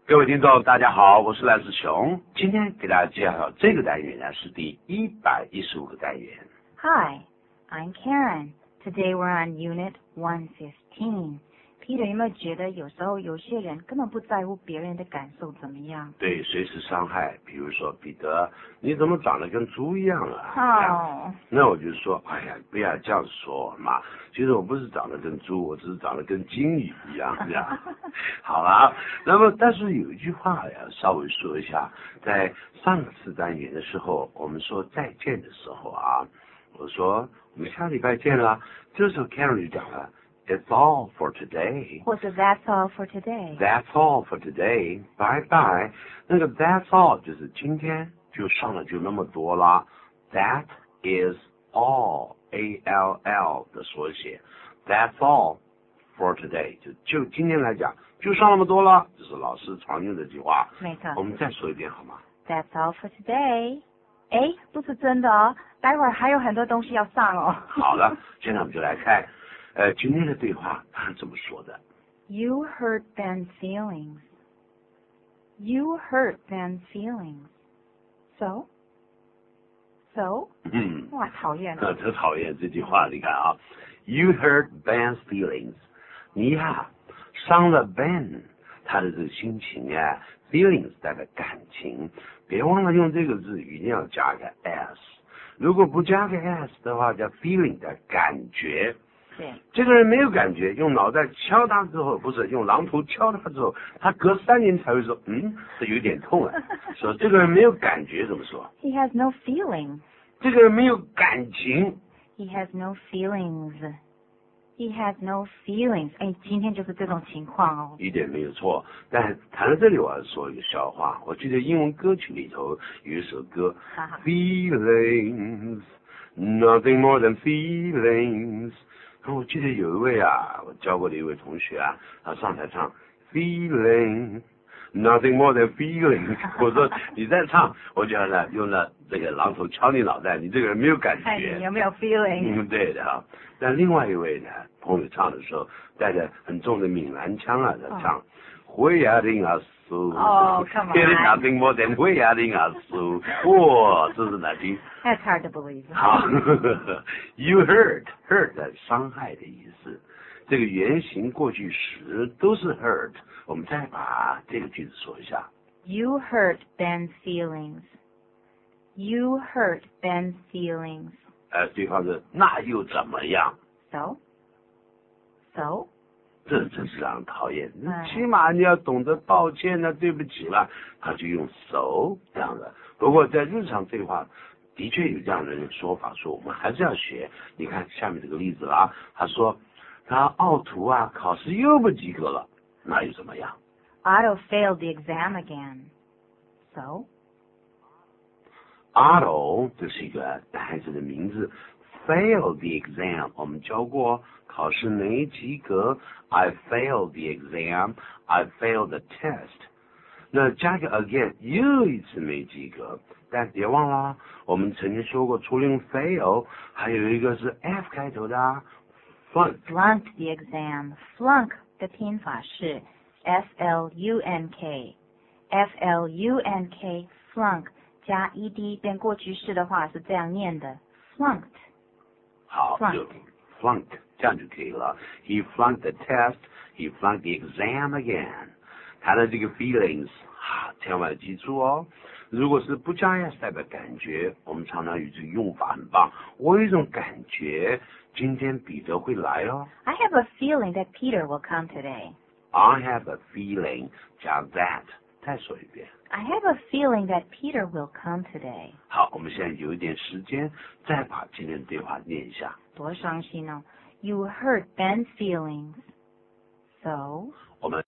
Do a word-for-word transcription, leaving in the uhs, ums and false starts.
各位听众，大家好，我是赖志雄。今天给大家介绍这个单元呢，是第一百一十五个单元。 Hi, I'm Karen. Today we're on Unit one fifteen. Peter, 有没有觉得有时候有些人根本不在乎别人的感受怎么样？ 对，随时伤害。比如说，彼得，你怎么长得跟猪一样啊？ 哦、oh. 那我就说，哎呀，不要这样说嘛。其实我不是长得跟猪，我只是长得跟金鱼一样，这样。好了，那么但是有一句话呀，稍微说一下，在上次单元的时候，我们说再见的时候啊，我说我们下礼拜见啦。这时候 Karen 就讲了。It's all for today. 或者 That's all for today. That's all for today. Bye bye. 那个 That's all 就是今天就上了就那么多啦。That is all. A L L 的缩写。That's all for today. 就就今天来讲，就上那么多了。这是老师常用的句话。 没错。 我们再说一遍好吗 ？That's all for today. 哎，不是真的哦，待会儿还有很多东西要上哦。 好了，现在我们就来看。呃，今天的对话他是这么说的 ：You hurt Ben's feelings. You hurt Ben's feelings. So, so. 嗯， 哇，讨厌了！特讨厌这句话，你看啊 ，You hurt Ben's feelings. 你呀，伤了 Ben 他的这个心情啊 ，feelings 代表感情，别忘了用这个字一定要加个 s。如果不加个 s 的话，叫 feeling 的感觉。 对， 这个人没有感觉，用脑袋敲他之后，不是用榔头敲他之后，他隔三年才会说，嗯，这有点痛啊。说这个人没有感觉，怎么说 ？He has no feeling. 这个人没有感情。 He has no feelings. He has no feelings. 哎，今天就是这种情况哦。 一点没有错，但谈到这里，我要说一个笑话。我记得英文歌曲里头有一首歌，Feelings, nothing more than feelings。我记得有一位啊，我教过的一位同学啊，他上台唱 Feeling, nothing more than feeling。我说你再唱，我就呢用了这个榔头敲你脑袋，你这个人没有感觉。 看你有没有 feeling？ 嗯，对的啊。但另外一位呢，朋友唱的时候带着很重的闽南腔啊，在唱。会啊令啊苏， 哦 ，come on， nothing more than 会啊令啊苏，哇，真是难听。 That's hard to believe。 好，You hurt hurt 的伤害的意思，这个原形过去时都是 hurt。我们再把这个句子说一下。 You hurt Ben's feelings. You hurt Ben's feelings. 呃，对方是那又怎么样 ？So, so. 这真是让人讨厌。起码你要懂得道歉呢，对不起了，他就用 so 这样的。不过在日常对话，的确有这样的说法，说我们还是要学。你看下面这个例子了啊，他说他奥图啊考试又不及格了，那又怎么样 ？Otto failed the exam again. So. Otto 这是一个孩子的名字 ，failed the exam 我们教过。考试没及格 ，I failed the exam, I failed the test。那加个 again， 又一次没及格，但别忘了，我们曾经说过，除了用 fail， 还有一个是 f 开头的啊 ，flunk。 Flunk the exam. Flunk 的拼法是 f l u n k，f l u n k flunk 加 ed 变过去式的话是这样念的 ，flunked。 好，就 flunked。这样就可以了。He flunked the test. He flunked the exam again. 谈了这个 feelings， 啊，千万记住哦。如果是不加 s 代表感觉，我们常常有这个用法很棒。我有一种感觉，今天彼得会来哦。 I have a feeling that Peter will come today. I have a feeling， 加 that， 再说一遍。 I have a feeling that Peter will come today. 好，我们现在有一点时间，再把今天的对话念一下。 多伤心哦。You hurt Ben's feelings. So? 我们